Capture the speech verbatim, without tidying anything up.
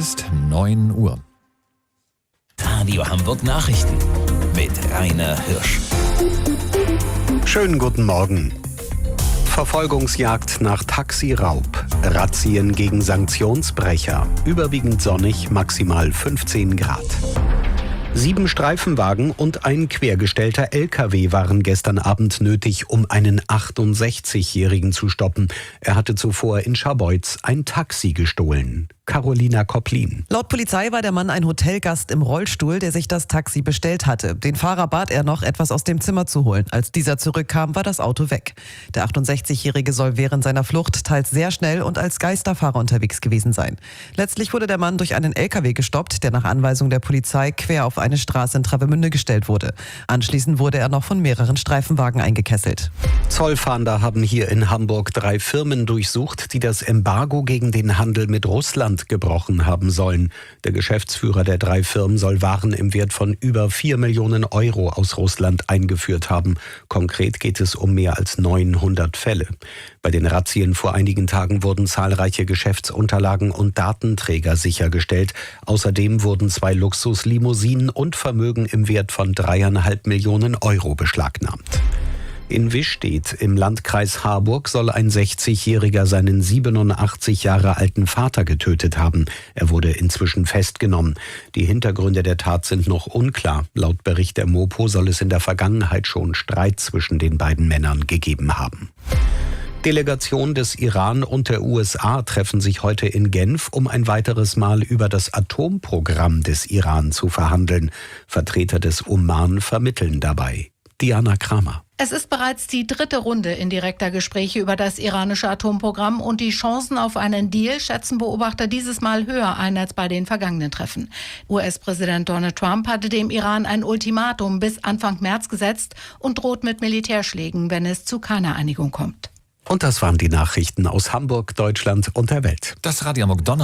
ist neun Uhr. Radio Hamburg Nachrichten mit Rainer Hirsch. Schönen guten Morgen. Verfolgungsjagd nach Taxiraub. Razzien gegen Sanktionsbrecher. Überwiegend sonnig, maximal fünfzehn Grad. Sieben Streifenwagen und ein quergestellter L K W waren gestern Abend nötig, um einen achtundsechzigjährigen zu stoppen. Er hatte zuvor in Scharbeutz ein Taxi gestohlen. Carolina Kopplin. Laut Polizei war der Mann ein Hotelgast im Rollstuhl, der sich das Taxi bestellt hatte. Den Fahrer bat er noch, etwas aus dem Zimmer zu holen. Als dieser zurückkam, war das Auto weg. Der achtundsechzigjährige soll während seiner Flucht teils sehr schnell und als Geisterfahrer unterwegs gewesen sein. Letztlich wurde der Mann durch einen L K W gestoppt, der nach Anweisung der Polizei quer auf eine Straße in Travemünde gestellt wurde. Anschließend wurde er noch von mehreren Streifenwagen eingekesselt. Zollfahnder haben hier in Hamburg drei Firmen durchsucht, die das Embargo gegen den Handel mit Russland gebrochen haben sollen. Der Geschäftsführer der drei Firmen soll Waren im Wert von über vier Millionen Euro aus Russland eingeführt haben. Konkret geht es um mehr als neunhundert Fälle. Bei den Razzien vor einigen Tagen wurden zahlreiche Geschäftsunterlagen und Datenträger sichergestellt. Außerdem wurden zwei Luxuslimousinen und Vermögen im Wert von dreieinhalb Millionen Euro beschlagnahmt. In Wischstedt im Landkreis Harburg soll ein sechzigjähriger seinen siebenundachtzig Jahre alten Vater getötet haben. Er wurde inzwischen festgenommen. Die Hintergründe der Tat sind noch unklar. Laut Bericht der Mopo soll es in der Vergangenheit schon Streit zwischen den beiden Männern gegeben haben. Delegationen des Iran und der U S A treffen sich heute in Genf, um ein weiteres Mal über das Atomprogramm des Iran zu verhandeln. Vertreter des Oman vermitteln dabei. Diana Kramer. Es ist bereits die dritte Runde indirekter Gespräche über das iranische Atomprogramm und die Chancen auf einen Deal schätzen Beobachter dieses Mal höher ein als bei den vergangenen Treffen. U S-Präsident Donald Trump hatte dem Iran ein Ultimatum bis Anfang März gesetzt und droht mit Militärschlägen, wenn es zu keiner Einigung kommt. Und das waren die Nachrichten aus Hamburg, Deutschland und der Welt. Das Radio Hamburg Donner